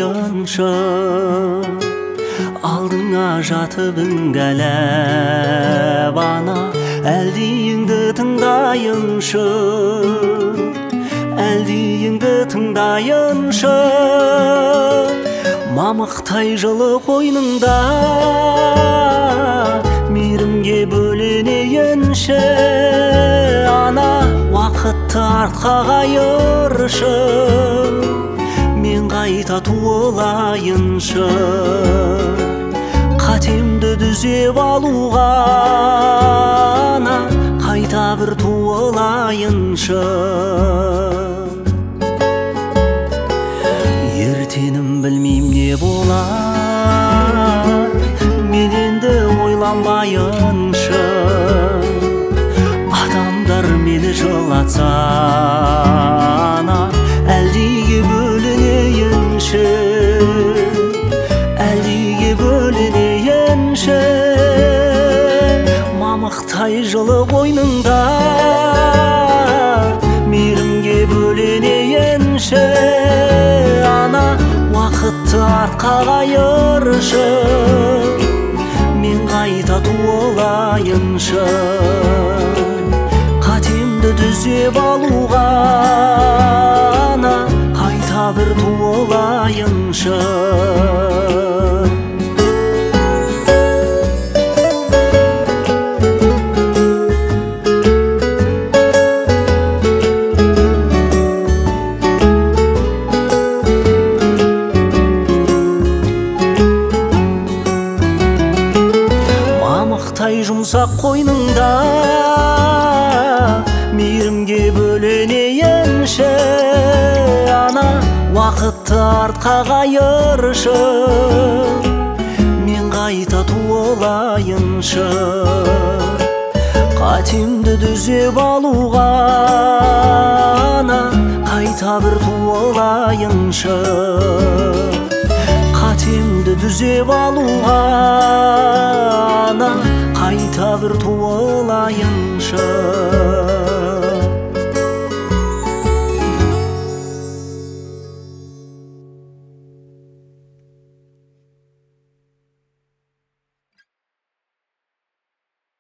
туылайыншы, алдыңа жатып үңгәләп ана, әлдиіңді тыңдайыншы, әлдиіңді тыңдайыншы. Мамықтай жылы қойныңда мейірімге бөленейінші, ана, уақытты артқа қайыршы, мен қайта туылайыншы, қатемді түзеп алуға, ана, қайта бір туылайыншы. Ертенім білмейм не болар, мен енді ойланбайыншы, адамдар мені жылатса, ана, әлдиге бөлінейінші, әлдиге бөлінейінші. Мамықтай жылы қойныңда мейірімге бөленейінші, ана, уақытты артқа қайыршы, мен қайта туылайыншы, қатемді түзеп алуға, ана, қайта бір туылайыншы. Мамықтай жұмсақ қойныңда мейірімге бөленейінші, ана, уақытты артқа қайыршы, мен қайта туылайыншы, қатемді түзеп алуға, ана, қайта бір туылайыншы, қатемді түзеп алуға, ана, қайта бір туылайыншы.